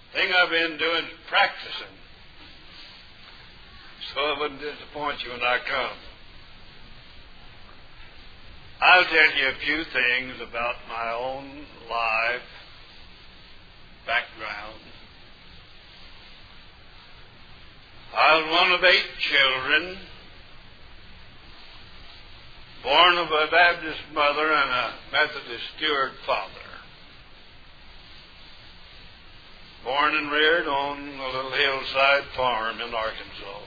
thing I've been doing is practicing, so I wouldn't disappoint you when I come. I'll tell you a few things about my own life, background. I was one of 8 children, born of a Baptist mother and a Methodist steward father. Born and reared on a little hillside farm in Arkansas.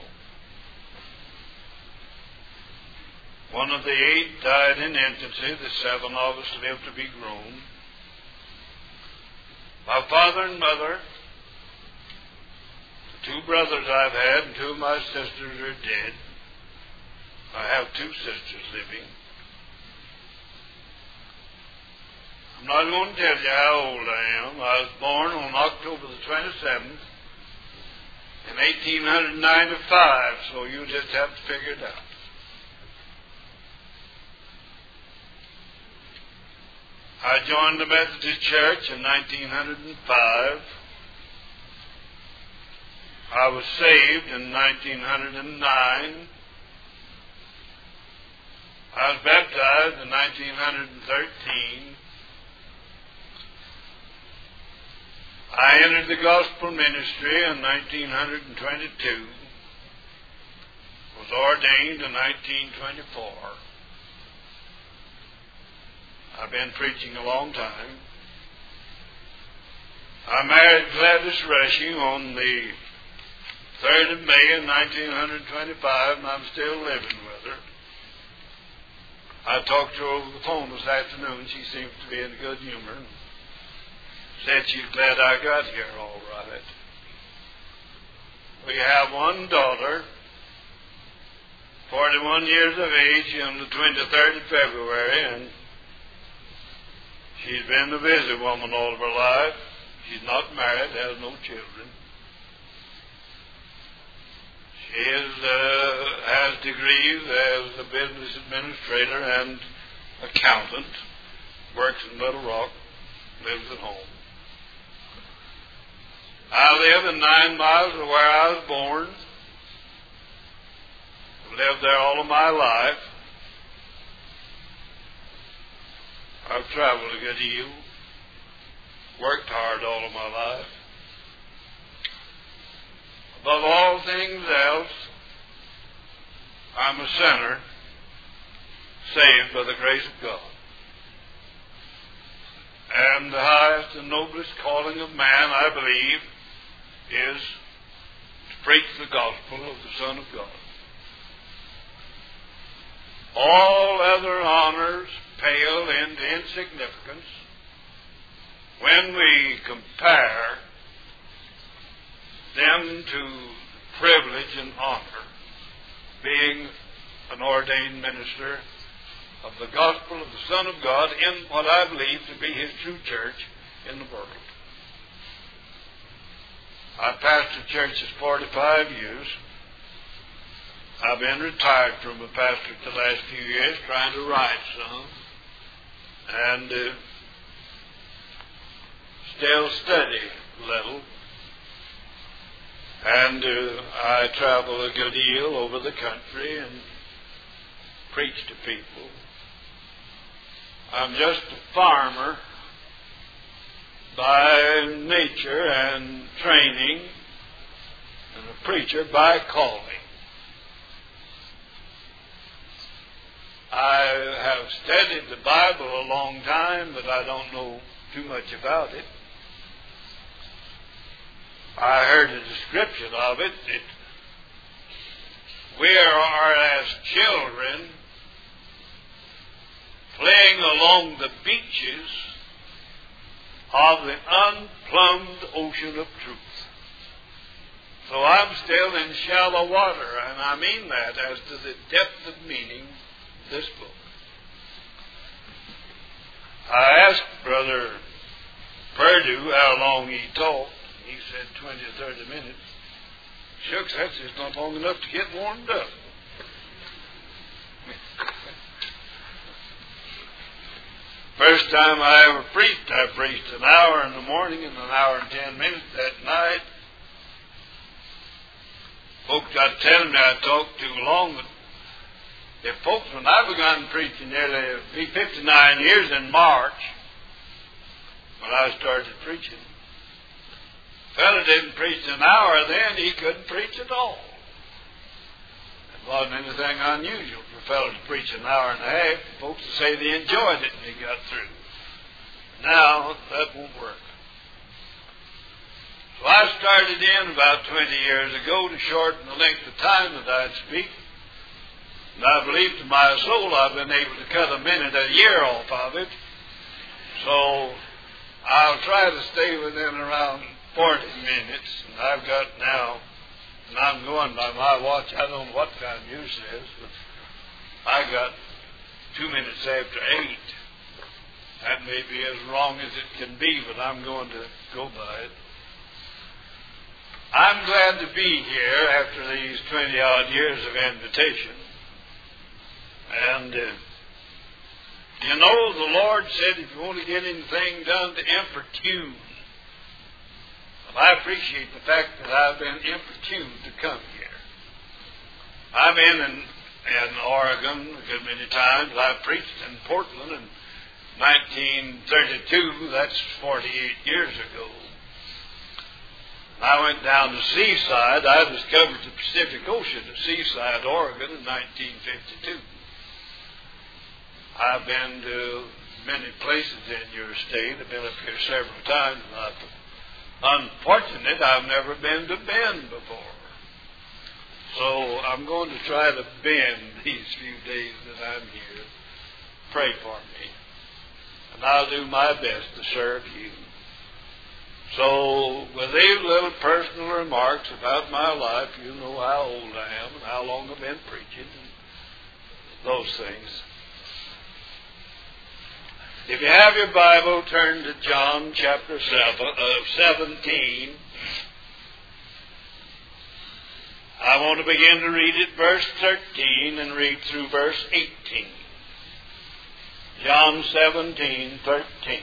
One of the 8 died in infancy. The 7 of us lived to be grown. My father and mother, the 2 brothers I've had, and 2 of my sisters are dead. I have 2 sisters living. I'm not going to tell you how old I am. I was born on October the 27th in 1895, so you just have to figure it out. I joined the Methodist Church in 1905. I was saved in 1909. I was baptized in 1913. I entered the gospel ministry in 1922. Was ordained in 1924. I've been preaching a long time. I married Gladys Rushing on the 3rd of May in 1925, and I'm still living with her. I talked to her over the phone this afternoon. She seems to be in good humor. Said she's glad I got here all right. We have one daughter, 41 years of age, on the 23rd of February, and she's been a busy woman all of her life. She's not married, has no children. She has degrees as a business administrator and accountant, works in Little Rock, lives at home. I live in 9 miles of where I was born. I've lived there all of my life. I've traveled a good deal, worked hard all of my life. Above all things else, I'm a sinner saved by the grace of God. And the highest and noblest calling of man, I believe, is to preach the gospel of the Son of God. All other honors pale into insignificance when we compare them to privilege and honor, being an ordained minister of the gospel of the Son of God in what I believe to be His true church in the world. I've pastored churches 45 years. I've been retired from a pastorate the last few years, trying to write some, and still study a little. And I travel a good deal over the country and preach to people. I'm just a farmer by nature and training, and a preacher by calling. I have studied the Bible a long time, but I don't know too much about it. I heard a description of it. We are as children playing along the beaches of the unplumbed ocean of truth. So I'm still in shallow water, and I mean that as to the depth of meaning of this book. I asked Brother Perdue how long he talked. He said 20 or 30 minutes. Shucks, that's just not long enough to get warmed up. First time I ever preached, I preached an hour in the morning and an hour and 10 minutes at night. Folks got telling me I talked too long, but if folks, when I began preaching, it'll be 59 years in March when I started preaching. A fellow didn't preach an hour then, he couldn't preach at all. It wasn't anything unusual for a fellow to preach an hour and a half. Folks would say they enjoyed it when he got through. Now, that won't work. So I started in about 20 years ago to shorten the length of time that I'd speak. And I believe to my soul I've been able to cut a minute a year off of it. So I'll try to stay within around 40 minutes. And I've got now, and I'm going by my watch, I don't know what time yours is, but I got 2 minutes after 8. That may be as wrong as it can be, but I'm going to go by it. I'm glad to be here after these 20-odd years of invitation. And, you know, the Lord said if you want to get anything done, to importune. Well, I appreciate the fact that I've been importuned to come here. I've been in Oregon a good many times. I preached in Portland in 1932. That's 48 years ago. I went down to Seaside. I discovered the Pacific Ocean at Seaside, Oregon in 1952. I've been to many places in your state. I've been up here several times. Unfortunately, I've never been to Bend before. So I'm going to try to Bend these few days that I'm here. Pray for me. And I'll do my best to serve you. So, with these little personal remarks about my life, you know how old I am and how long I've been preaching and those things. If you have your Bible, turn to John chapter 17. I want to begin to read at verse 13 and read through verse 18. John 17:13.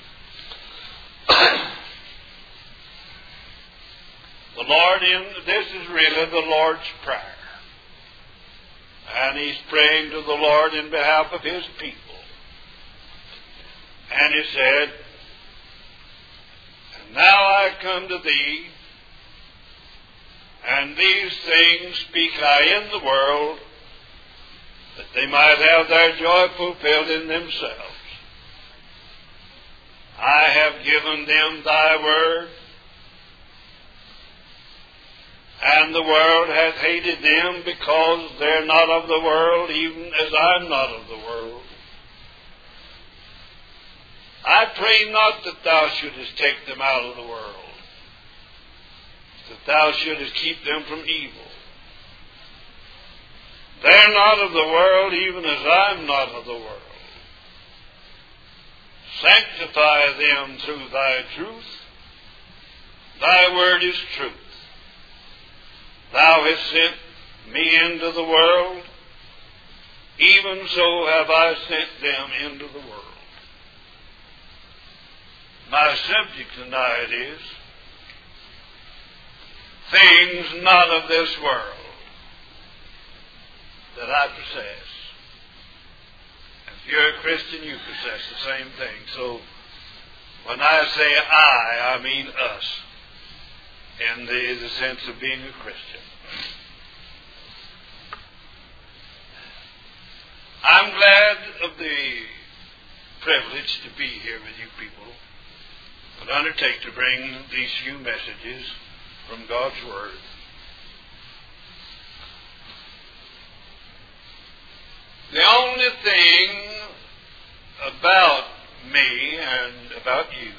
The Lord, this is really the Lord's Prayer. And he's praying to the Lord in behalf of his people. And he said, "And now I come to thee, and these things speak I in the world, that they might have their joy fulfilled in themselves. I have given them thy word, and the world hath hated them, because they're not of the world, even as I'm not of the world. I pray not that thou shouldest take them out of the world, that thou shouldest keep them from evil. They're not of the world, even as I'm not of the world. Sanctify them through thy truth. Thy word is truth. Thou hast sent me into the world, even so have I sent them into the world." My subject tonight is things not of this world that I possess. If you're a Christian, you possess the same thing. So when I say I mean us, in the sense of being a Christian. I'm glad of the privilege to be here with you people. I undertake to bring these few messages from God's Word. The only thing about me and about you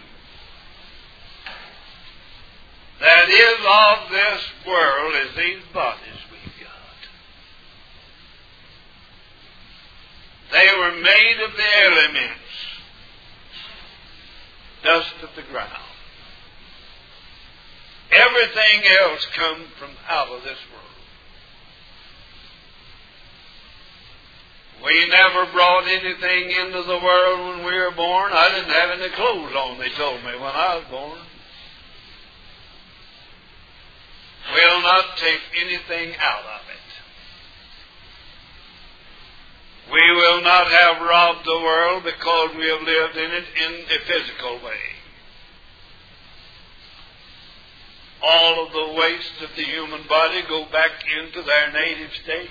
that is of this world is these bodies we've got. They were made of the elements, dust of the ground. Everything else comes from out of this world. We never brought anything into the world when we were born. I didn't have any clothes on, they told me, when I was born. We'll not take anything out of it. We will not have robbed the world because we have lived in it in a physical way. All of the waste of the human body go back into their native state.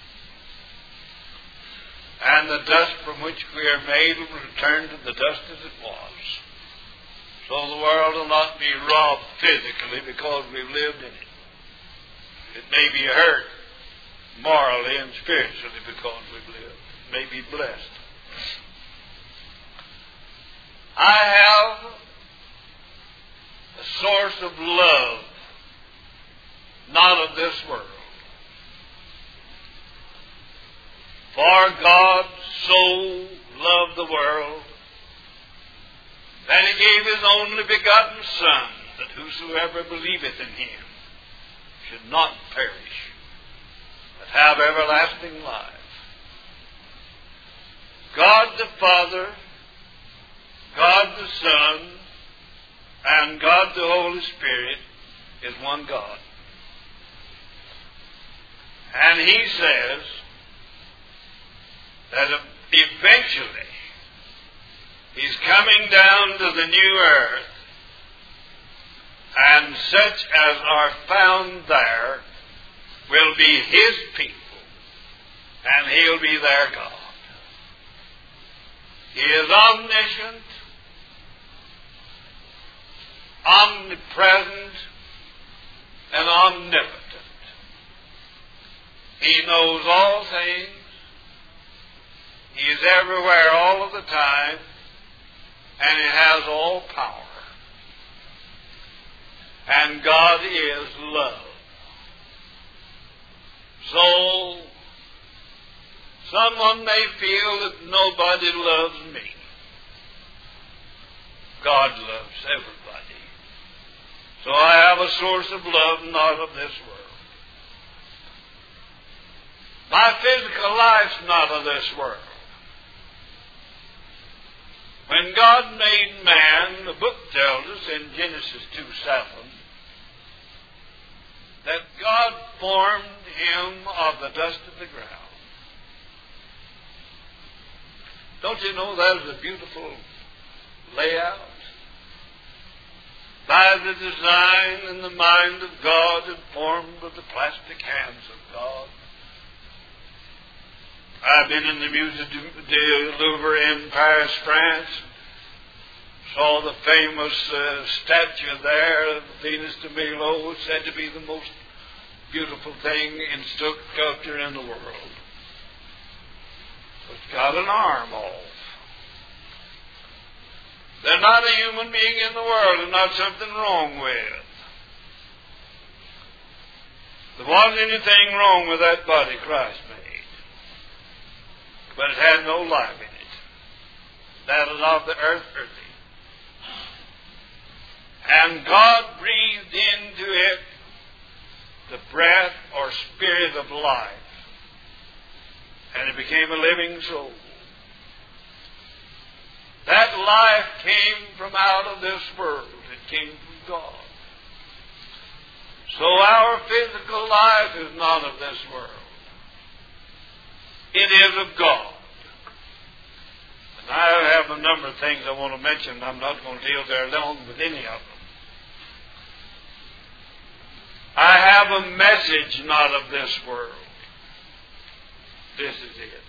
And the dust from which we are made will return to the dust as it was. So the world will not be robbed physically because we've lived in it. It may be hurt morally and spiritually because we've lived. It may be blessed. I have a source of love, not of this world. For God so loved the world that He gave His only begotten Son, that whosoever believeth in Him should not perish, but have everlasting life. God the Father, God the Son, and God the Holy Spirit is one God. And He says that eventually He's coming down to the new earth, and such as are found there will be His people, and He'll be their God. He is omniscient, omnipresent, and omnipotent. He knows all things. He is everywhere all of the time, and He has all power. And God is love. So, someone may feel that nobody loves me. God loves everybody. So I have a source of love not of this world. My physical life's not of this world. When God made man, the book tells us in Genesis 2:7 that God formed him of the dust of the ground. Don't you know that is a beautiful layout? By the design and the mind of God and formed with the plastic hands of God. I've been in the Musée du Louvre in Paris, France. Saw the famous statue there of Venus de Milo, said to be the most beautiful thing in sculpture in the world. It's got an arm off. There's not a human being in the world and not something wrong with. There wasn't anything wrong with that body Christ made. But it had no life in it. That is of the earth earthy. And God breathed into it the breath or spirit of life. And it became a living soul. That life came from out of this world. It came from God. So our physical life is not of this world. It is of God. And I have a number of things I want to mention. I'm not going to deal there long with any of them. I have a message not of this world. This is it.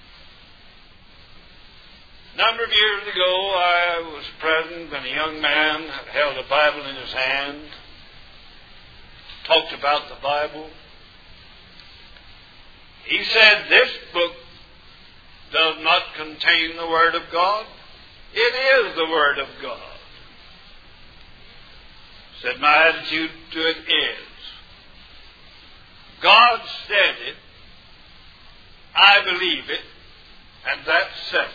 A number of years ago, I was present when a young man held a Bible in his hand, talked about the Bible. He said, this book does not contain the Word of God. It is the Word of God. Said, my attitude to it is, God said it, I believe it, and that settles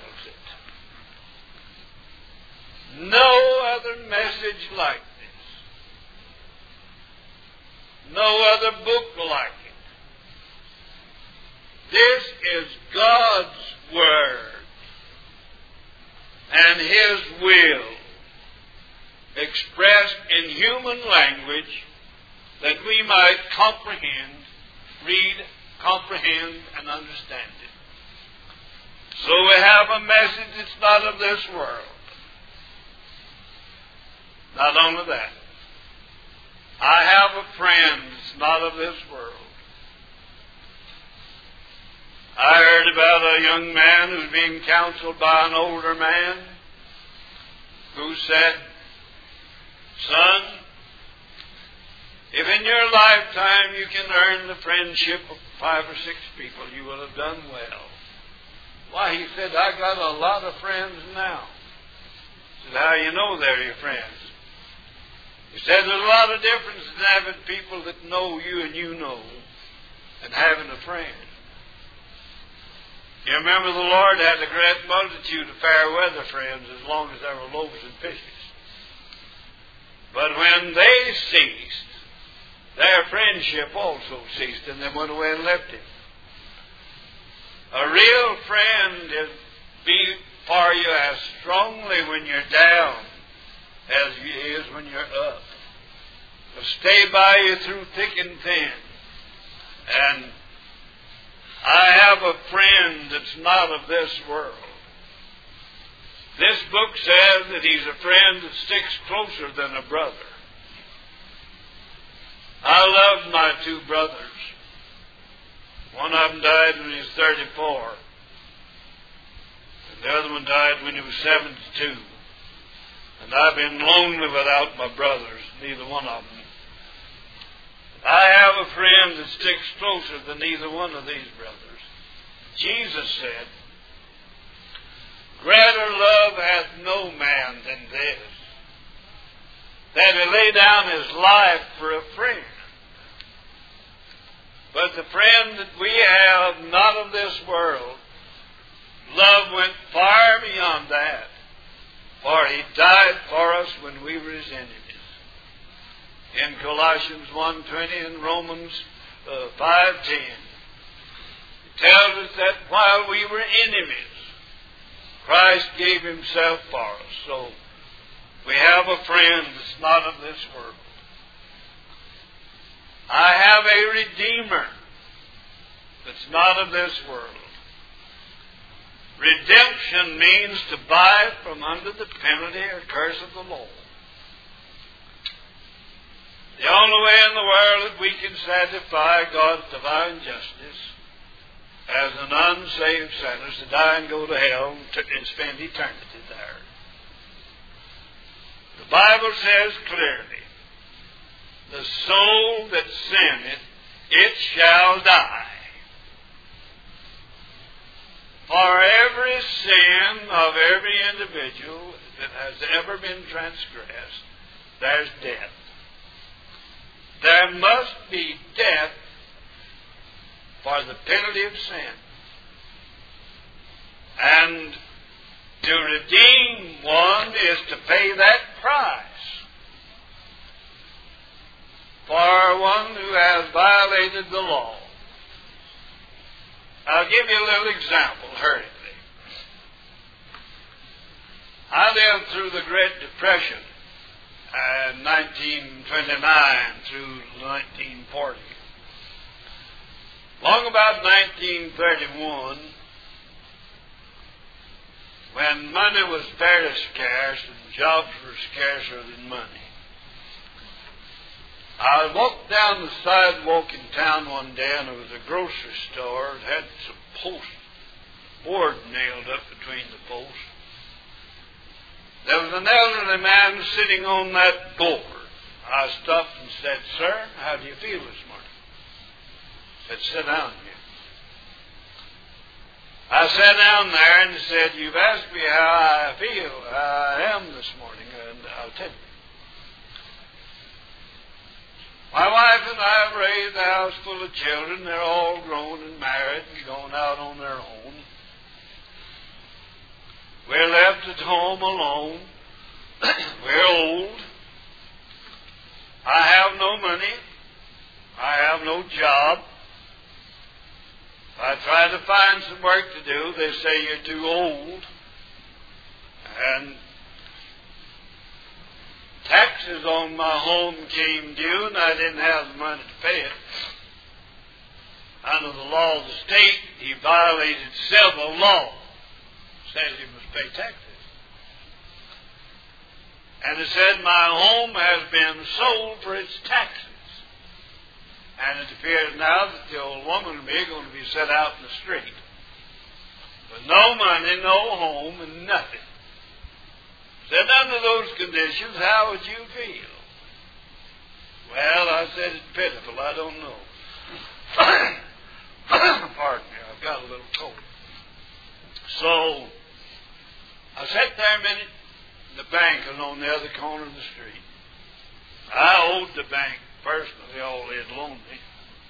it. No other message like this. No other book like it. This is God's Word and His will expressed in human language that we might comprehend, read, comprehend, and understand it. So we have a message that's not of this world. Not only that, I have a friend that's not of this world. I heard about a young man who's being counseled by an older man who said, "Son, if in your lifetime you can earn the friendship of 5 or 6 people, you will have done well." Why, he said, "I got a lot of friends now." I said, "How do you know they're your friends?" He said, "There's a lot of difference in having people that know you and you know, and having a friend. You remember the Lord had a great multitude of fair weather friends as long as there were loaves and fishes. But when they ceased, their friendship also ceased, and they went away and left him." A real friend be for you as strongly when you're down as he is when you're up. He'll stay by you through thick and thin. And I have a friend that's not of this world. This book says that he's a friend that sticks closer than a brother. I love my 2 brothers. One of them died when he was 34. And the other one died when he was 72. And I've been lonely without my brothers, neither one of them. I have a friend that sticks closer than either one of these brothers. Jesus said, "Greater love hath no man than this, that he lay down his life for a friend." But the friend that we have, not of this world, love went far beyond that. For he died for us when we were his enemies. In Colossians 1:20 and Romans 5:10, it tells us that while we were enemies, Christ gave himself for us. So we have a friend that's not of this world. I have a Redeemer that's not of this world. Redemption means to buy from under the penalty or curse of the law. The only way in the world that we can satisfy God's divine justice as an unsaved sinner is to die and go to hell and spend eternity there. The Bible says clearly, "The soul that sinneth, it shall die." For every sin of every individual that has ever been transgressed, there's death. There must be death for the penalty of sin. And to redeem one is to pay that price for one who has violated the law. I'll give you a little example hurriedly. I lived through the Great Depression in 1929 through 1940. Long about 1931, when money was very scarce and jobs were scarcer than money, I walked down the sidewalk in town one day, and there was a grocery store that had some board nailed up between the posts. There was an elderly man sitting on that board. I stopped and said, "Sir, how do you feel this morning?" He said, "Sit down here." I sat down there and said, "You've asked me how I feel, how I am this morning, and I'll tell you. My wife and I have raised a house full of children. They're all grown and married and gone out on their own. We're left at home alone. We're old. I have no money. I have no job. If I try to find some work to do, they say you're too old. And taxes on my home came due, and I didn't have the money to pay it. Under the law of the state, he violated civil law. Says he must pay taxes. And it said, my home has been sold for its taxes. And it appears now that the old woman and me are going to be set out in the street. With no money, no home, and nothing. Said, under those conditions, how would you feel? Well, I said, it's pitiful. I don't know. Pardon me, I've got a little cold. So, I sat there a minute. The bank was on the other corner of the street. I owed the bank personally all they had loaned me.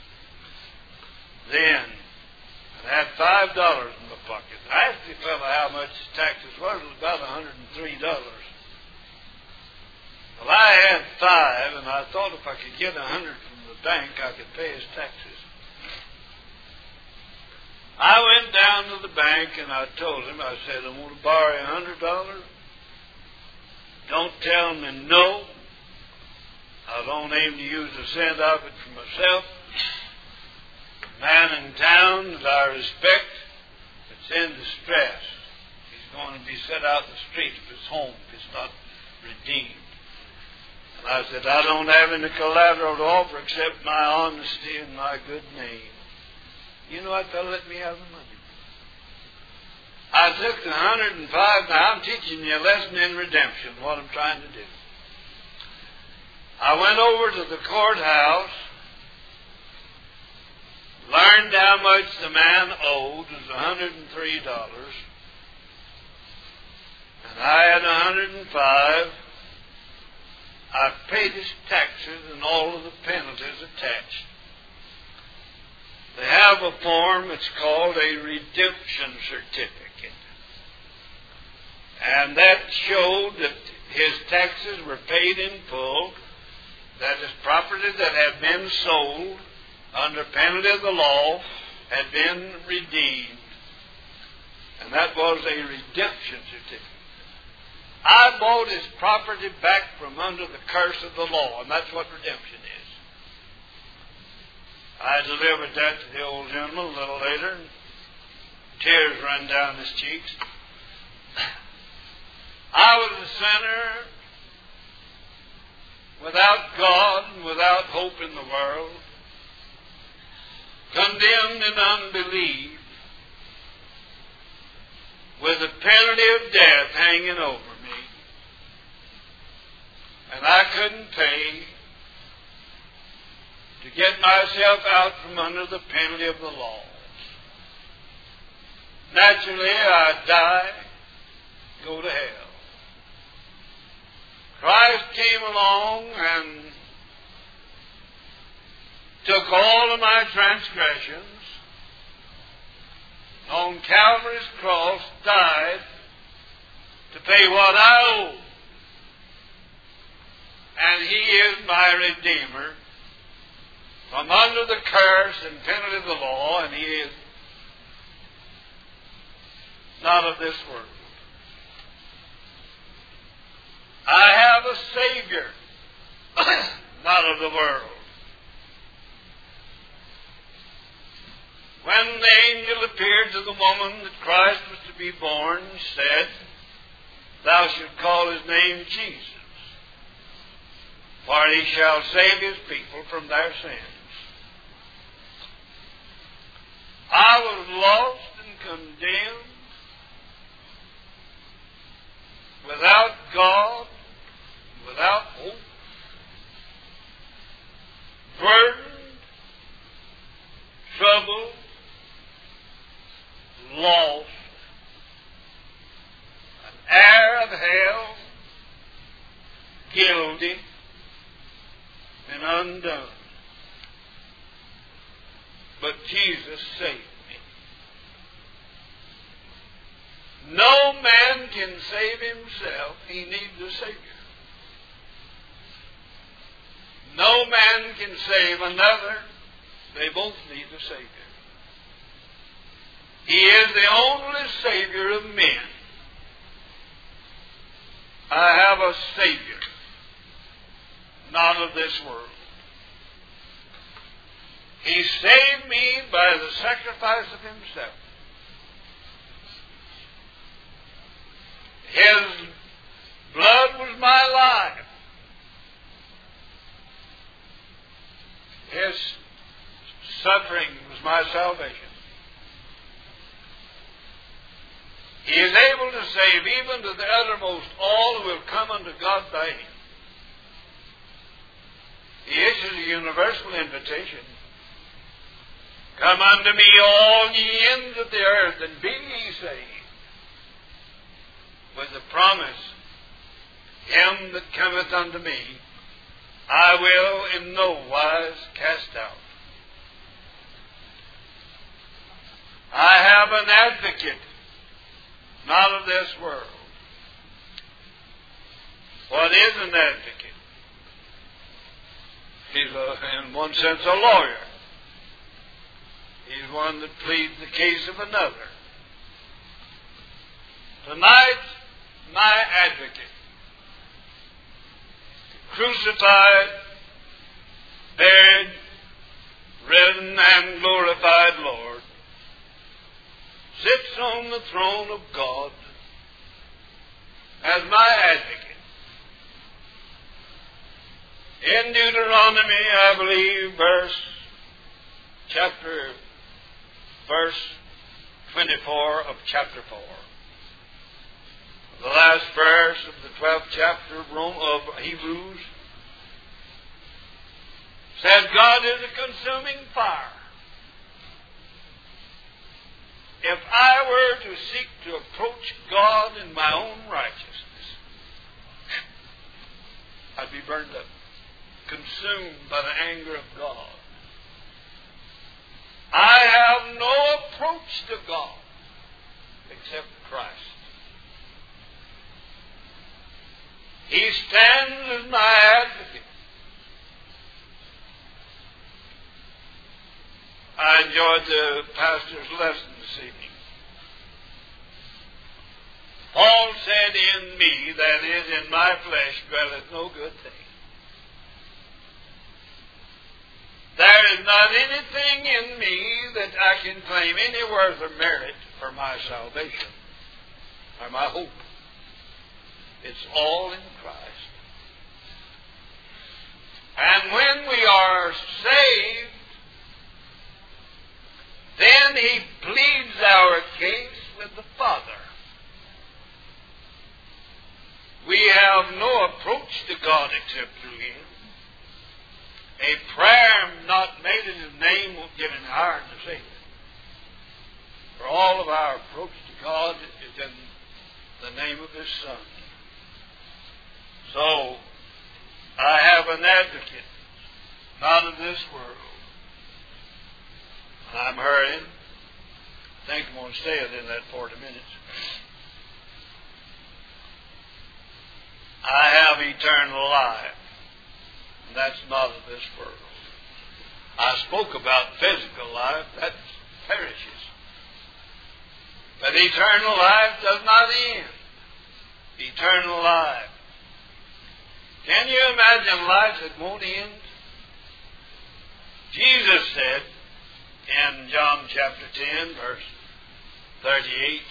Then, I had $5 in my pocket. I asked the fellow how much his taxes were. It was about $103. Well, I had $5, and I thought if I could get $100 from the bank, I could pay his taxes. I went down to the bank, and I told him, I said, I want to borrow $100. Don't tell me no. I don't aim to use a cent of it for myself. A man in town that I respect that's in distress. He's going to be set out in the street of his home if it's not redeemed. And I said, I don't have any collateral to offer except my honesty and my good name. You know what? They'll let me have the money. I took the $105. Now I'm teaching you a lesson in redemption, what I'm trying to do. I went over to the courthouse, learned how much the man owed, it was $103, and I had $105. I paid his taxes and all of the penalties attached. They have a form, it's called a redemption certificate. And that showed that his taxes were paid in full, that his property that had been sold under penalty of the law had been redeemed. And that was a redemption certificate. I bought his property back from under the curse of the law, and that's what redemption is. I delivered that to the old gentleman a little later, and tears ran down his cheeks. I was a sinner without God and without hope in the world, condemned in unbelief, with the penalty of death hanging over me. And I couldn't pay to get myself out from under the penalty of the law. Naturally, I'd die, go to hell. Christ came along and took all of my transgressions, on Calvary's cross, died to pay what I owe. And He is my Redeemer from under the curse and penalty of the law, and He is not of this world. I have a Savior, not of the world. When the angel appeared to the woman that Christ was to be born, he said, Thou shalt call his name Jesus, for he shall save his people from their sins. I was lost and condemned, without God, without hope, burdened, troubled, lost, an heir of hell, guilty, and undone. But Jesus saved me. No man can save himself. He needs a Savior. No man can save another. They both need a Savior. He is the only Savior of men. I have a Savior, not of this world. He saved me by the sacrifice of Himself. His blood was my life. His suffering was my salvation. He is able to save even to the uttermost all who will come unto God by Him. He issues a universal invitation. Come unto me, all ye ends of the earth, and be ye saved. With the promise, Him that cometh unto me, I will in no wise cast out. I have an advocate, not of this world. What is an advocate? He's, in one sense, a lawyer. He's one that pleads the case of another. Tonight, my advocate, crucified, buried, risen, and glorified Lord, sits on the throne of God as my advocate. In Deuteronomy, I believe, verse 24 of chapter 4. The last verse of the 12th chapter of Hebrews says, God is a consuming fire. If I were to seek to approach God in my own righteousness, I'd be burned up, consumed by the anger of God. I have no approach to God except Christ. He stands as my advocate. I enjoyed the pastor's lesson this evening. Paul said, in me, that is, in my flesh, dwelleth no good thing. There is not anything in me that I can claim any worth or merit for my salvation or my hope. It's all in Christ. And when we are saved, then He pleads our case with the Father. We have no approach to God except through Him. A prayer not made in His name won't get any higher than the Savior. For all of our approach to God is in the name of His Son. So, I have an advocate, not of this world. I'm hurrying. I think I'm going to stay within that 40 minutes. I have eternal life. And that's not of this world. I spoke about physical life. That perishes. But eternal life does not end. Eternal life. Can you imagine life that won't end? Jesus said in John chapter 10, verse 38,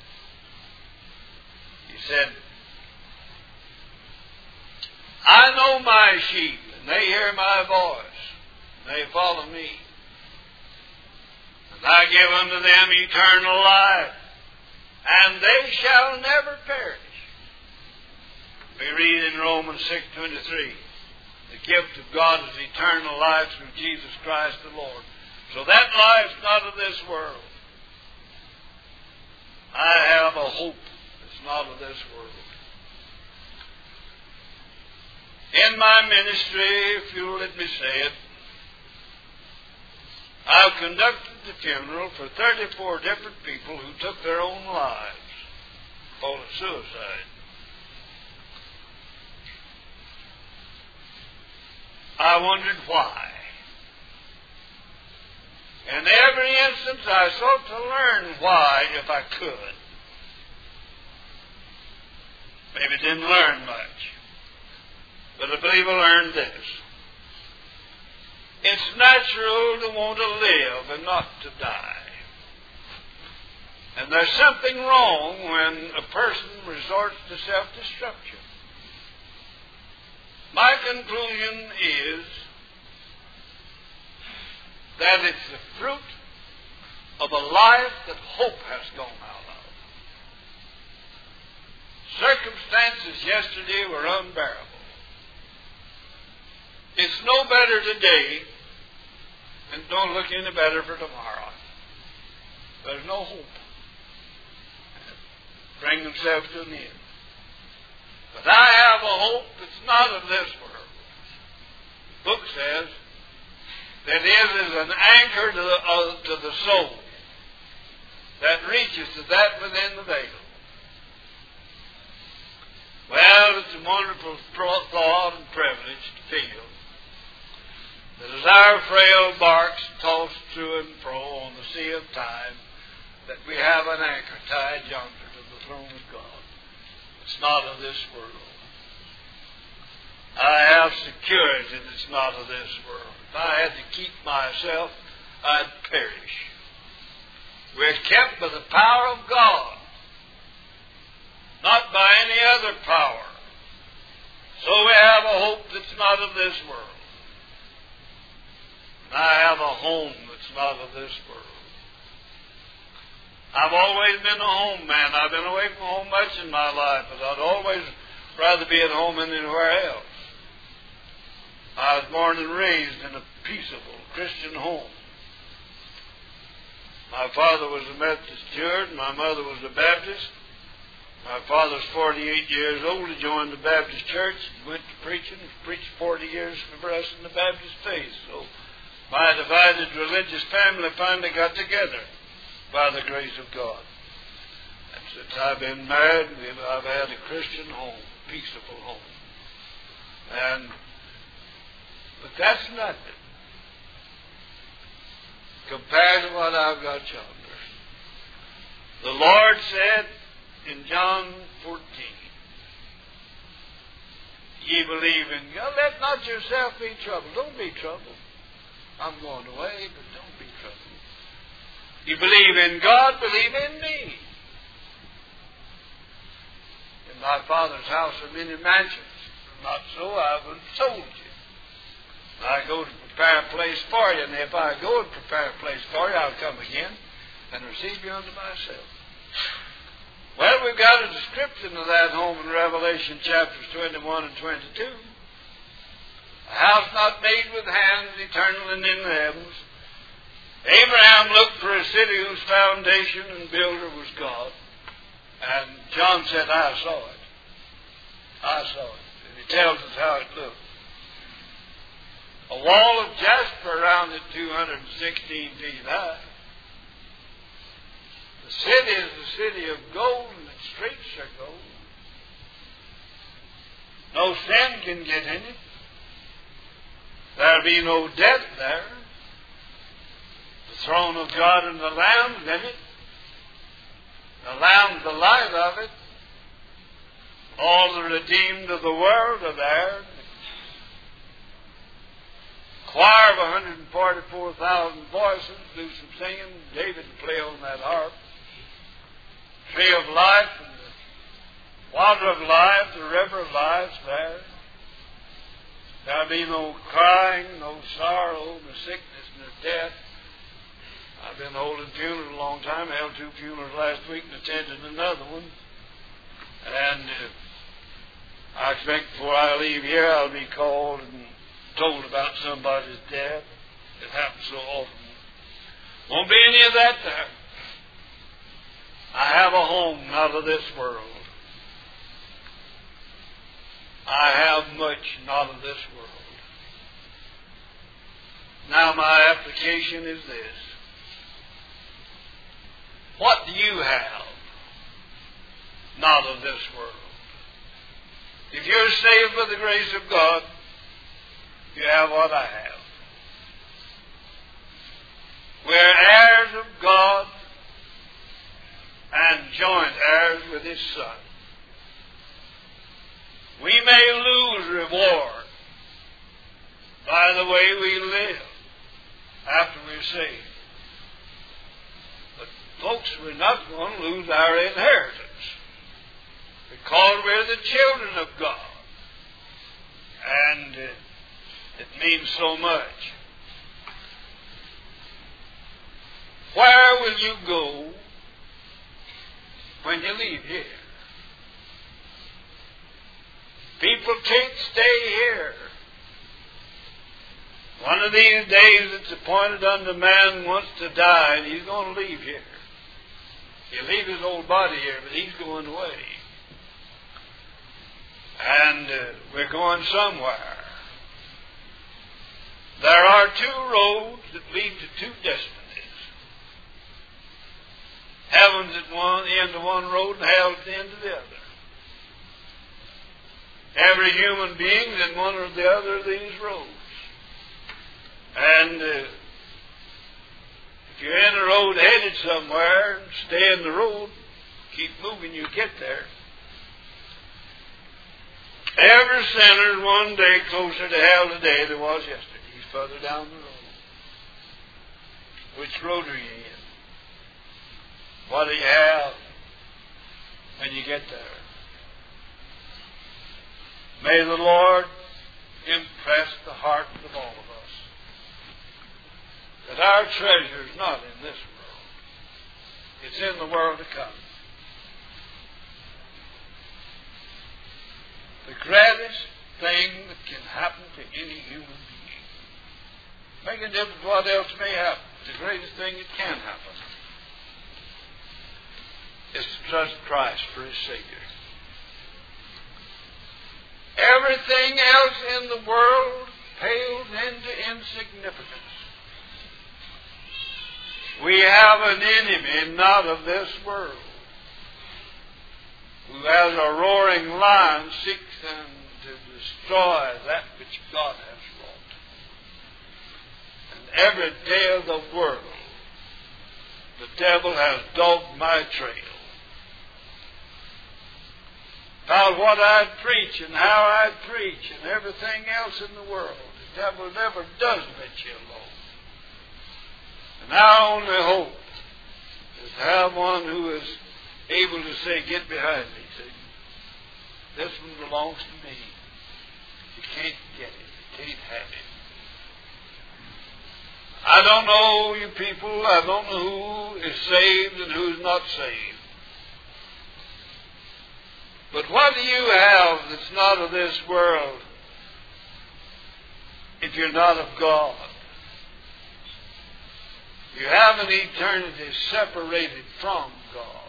He said, I know my sheep, and they hear my voice, and they follow me. And I give unto them eternal life, and they shall never perish. We read in Romans 6:23, the gift of God is eternal life through Jesus Christ the Lord. So that life's not of this world. I have a hope that's not of this world. In my ministry, if you'll let me say it, I've conducted the funeral for 34 different people who took their own lives, called it suicide. I wondered why. In every instance, I sought to learn why, if I could. Maybe didn't learn much, but I believe I learned this. It's natural to want to live and not to die. And there's something wrong when a person resorts to self-destruction. My conclusion is that it's the fruit of a life that hope has gone out of. Circumstances yesterday were unbearable. It's no better today, and don't look any better for tomorrow. There's no hope. Bring themselves to an end. But I have a hope that's not of this world. The book says that it is an anchor to the soul that reaches to that within the veil. Well, it's a wonderful thought and privilege to feel that as our frail barks toss to and fro on the sea of time, that we have an anchor tied yonder to the throne of God. It's not of this world. I have security that's not of this world. If I had to keep myself, I'd perish. We're kept by the power of God, not by any other power. So we have a hope that's not of this world. And I have a home that's not of this world. I've always been a home man. I've been away from home much in my life, but I'd always rather be at home than anywhere else. I was born and raised in a peaceable Christian home. My father was a Methodist steward, and my mother was a Baptist. My father's 48 years old. He joined the Baptist church, went to preaching, preached 40 years for us in the Baptist faith. So my divided religious family finally got together by the grace of God. And since I've been married, I've had a Christian home, peaceable home. But that's nothing compared to what I've got yonder. The Lord said in John 14, ye believe in God, let not yourself be troubled. Don't be troubled. I'm going away, but don't be troubled. You believe in God, believe in me. In my Father's house are many mansions. Not so, I would have told you. I go to prepare a place for you, and if I go and prepare a place for you, I'll come again and receive you unto myself. Well, we've got a description of that home in Revelation chapters 21 and 22. A house not made with hands, eternal and in the heavens. Abraham looked for a city whose foundation and builder was God. And John said, I saw it. I saw it. And he tells us how it looked. A wall of jasper around it, 216 feet high. The city is the city of gold, and its streets are gold. No sin can get in it. There'll be no death there. The throne of God and the Lamb's in it. The Lamb's the light of it. All the redeemed of the world are there. Choir of 144,000 voices do some singing. David can play on that harp. Tree of life and the water of life, the river of life's there. There'll be no crying, no sorrow, no sickness, no death. I've been holding funerals a long time. I held 2 funerals last week and attended another one. And I expect before I leave here, I'll be called and told about somebody's death. It happens so often. Won't be any of that there. I have a home not of this world. I have much not of this world. Now my application is this. What do you have not of this world? If you're saved by the grace of God, you have what I have. We're heirs of God and joint heirs with His Son. We may lose reward by the way we live after we're saved. But folks, we're not going to lose our inheritance because we're the children of God. And it means so much. Where will you go when you leave here? People can't stay here. One of these days it's appointed unto man wants to die, and he's going to leave here. He'll leave his old body here, but he's going away. And we're going somewhere. There are two roads that lead to two destinies. Heaven's at the end of one road and hell's at the end of the other. Every human being is in one or the other of these roads. And if you're in a road headed somewhere, stay in the road, keep moving, you get there. Every sinner's one day closer to hell today than was yesterday. He's further down the road. Which road are you in? What do you have when you get there? May the Lord impress the hearts of all of us that our treasure is not in this world. It's in the world to come. The greatest thing that can happen to any human being, make a difference what else may happen, the greatest thing that can happen is to trust Christ for His Savior. Everything else in the world pales into insignificance. We have an enemy not of this world, who as a roaring lion seeks to destroy that which God has wrought. And every day of the world, the devil has dogged my trail. About what I'd preach and how I'd preach and everything else in the world. The devil never does let you alone. And our only hope is to have one who is able to say, get behind me, Satan. This one belongs to me. You can't get it. You can't have it. I don't know you people. I don't know who is saved and who's not saved. But what do you have that's not of this world if you're not of God? You have an eternity separated from God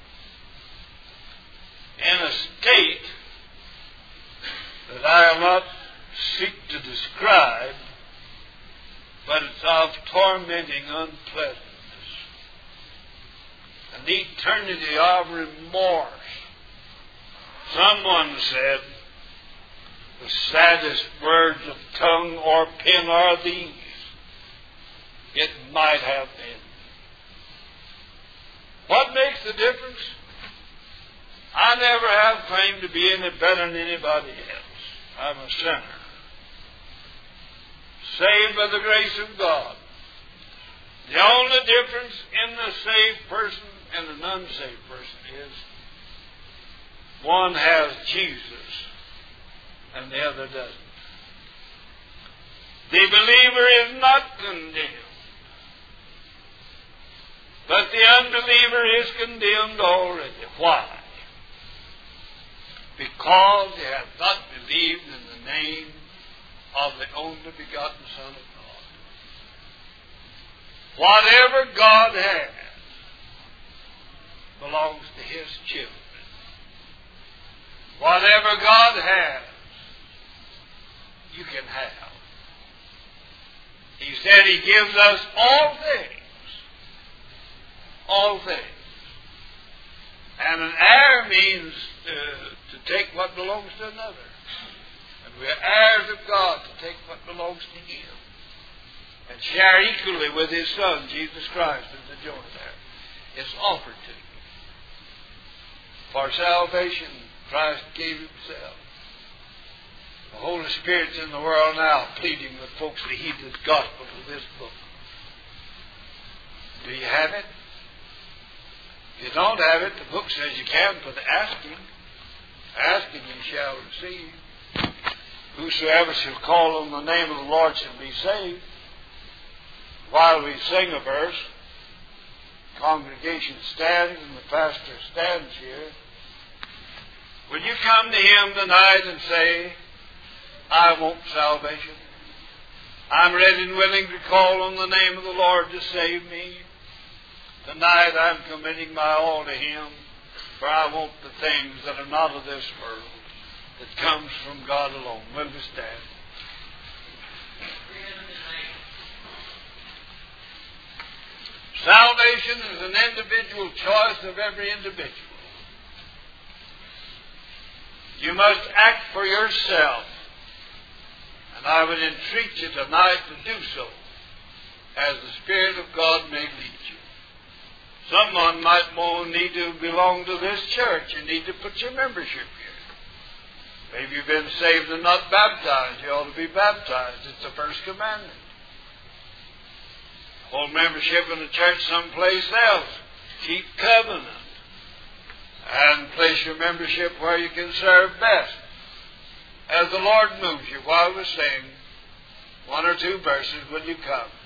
in a state that I'll not seek to describe, but it's of tormenting unpleasantness. An eternity of remorse. Someone said, the saddest words of tongue or pen are these. It might have been. What makes the difference? I never have claimed to be any better than anybody else. I'm a sinner. Saved by the grace of God. The only difference in the saved person and an unsaved person is one has Jesus and the other doesn't. The believer is not condemned, but the unbeliever is condemned already. Why? Because he has not believed in the name of the only begotten Son of God. Whatever God has belongs to His children. Whatever God has, you can have. He said He gives us all things. All things. And an heir means to take what belongs to another. And we're heirs of God to take what belongs to Him. and share equally with His Son, Jesus Christ, in the joy there. It's offered to you. For salvation, Christ gave Himself. The Holy Spirit's in the world now pleading with folks to heed this gospel of this book. Do you have it? If you don't have it, the book says you can for the asking. Ask and you shall receive. Whosoever shall call on the name of the Lord shall be saved. While we sing a verse, the congregation stands and the pastor stands here. Will you come to him tonight and say, I want salvation. I'm ready and willing to call on the name of the Lord to save me. Tonight I'm committing my all to Him, for I want the things that are not of this world, that comes from God alone. Will we stand? Salvation is an individual choice of every individual. You must act for yourself. And I would entreat you tonight to do so, as the Spirit of God may lead you. Someone might need to belong to this church. You need to put your membership here. Maybe you've been saved and not baptized. You ought to be baptized. It's the first commandment. Hold membership in a church someplace else. Keep covenant. And place your membership where you can serve best. As the Lord moves you while we sing one or two verses, will you come?